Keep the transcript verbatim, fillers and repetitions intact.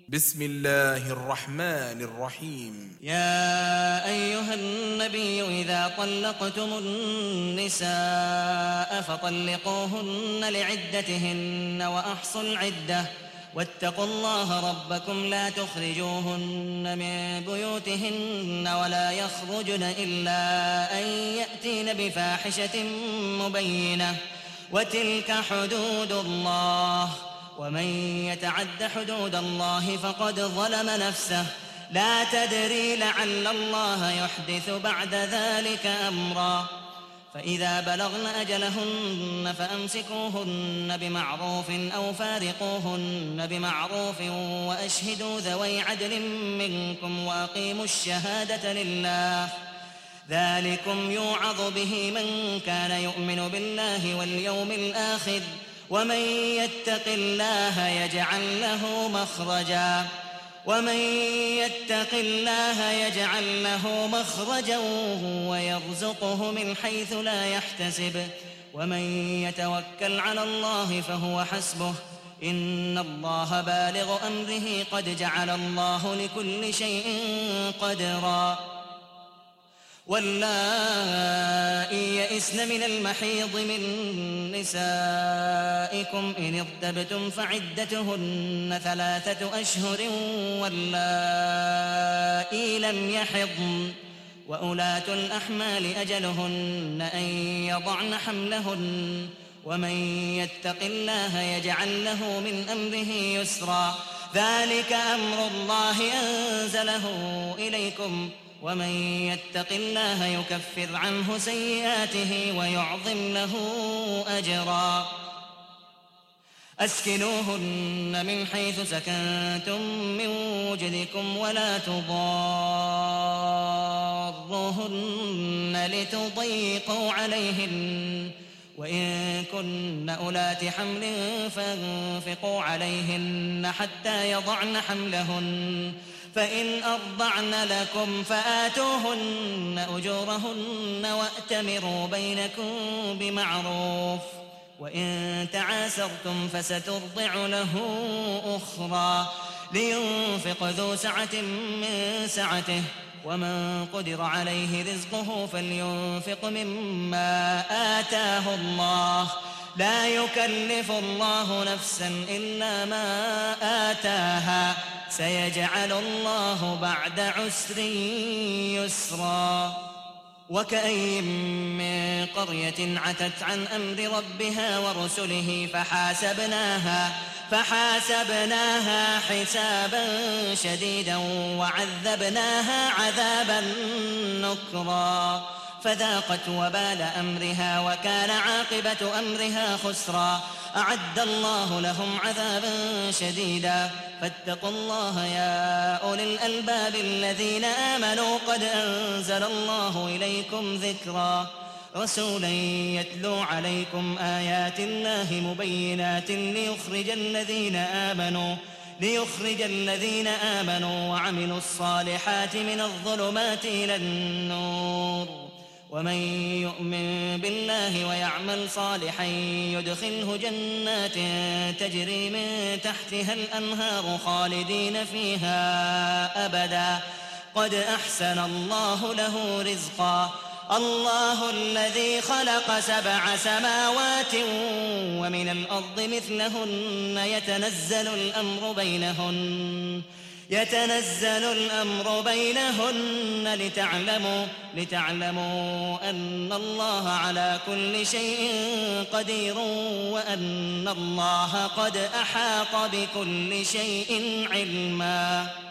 بسم الله الرحمن الرحيم. يا أيها النبي إذا طلقتم النساء فطلقوهن لعدتهن وأحصوا العدة واتقوا الله ربكم لا تخرجوهن من بيوتهن ولا يخرجن إلا أن يأتين بفاحشة مبينة وتلك حدود الله ومن يتعد حدود الله فقد ظلم نفسه لا تدري لعل الله يحدث بعد ذلك أمرا فإذا بلغن أجلهن فأمسكوهن بمعروف أو فارقوهن بمعروف وأشهدوا ذوي عدل منكم وأقيموا الشهادة لله ذلكم يوعظ به من كان يؤمن بالله واليوم الآخر ومن يتق الله يجعل له مخرجا ومن يتق الله يجعل له مخرجا ويرزقه من حيث لا يحتسب ومن يتوكل على الله فهو حسبه إن الله بالغ أمره قد جعل الله لكل شيء قدرا واللائي يئسن من المحيض من نسائكم إن ارتبتم فعدتهن ثلاثة أشهر واللائي لم يحضن وأولاة الأحمال أجلهن أن يضعن حملهن ومن يتق الله يجعل له من أمره يسرا ذلك أمر الله أنزله إليكم ومن يتق الله يكفر عنه سيئاته ويعظم له أجرا أسكنوهن من حيث سكنتم من وجدكم ولا تضاروهن لتضيقوا عليهن وإن كن أولات حمل فانفقوا عليهن حتى يضعن حملهن فإن أرضعن لكم فآتوهن أجورهن وأتمروا بينكم بمعروف وإن تعاسرتم فسترضع له أخرى لينفق ذو سعة من سعته ومن قدر عليه رزقه فلينفق مما آتاه الله لا يكلف الله نفسا إلا ما آتاها سيجعل الله بعد عسر يسرا وكأين من قرية عتت عن أمر ربها ورسله فحاسبناها فحاسبناها حسابا شديدا وعذبناها عذابا نكرا فذاقت وبال أمرها وكان عاقبة أمرها خسرا أعد الله لهم عذابا شديدا فاتقوا الله يا أولي الألباب الذين آمنوا قد أنزل الله إليكم ذكرا رسولا يتلو عليكم آيات الله مبينات ليخرج الذين آمنوا ليخرج الذين آمنوا وعملوا الصالحات من الظلمات إلى النور ومن يؤمن بالله ويعمل صالحا يدخله جنات تجري من تحتها الأنهار خالدين فيها أبدا قد أحسن الله له رزقا الله الذي خلق سبع سماوات ومن الأرض مثلهن يتنزل الأمر بينهن يتنزل الأمر بينهن لتعلموا لتعلموا أن الله على كل شيء قدير وأن الله قد أحاط بكل شيء علما.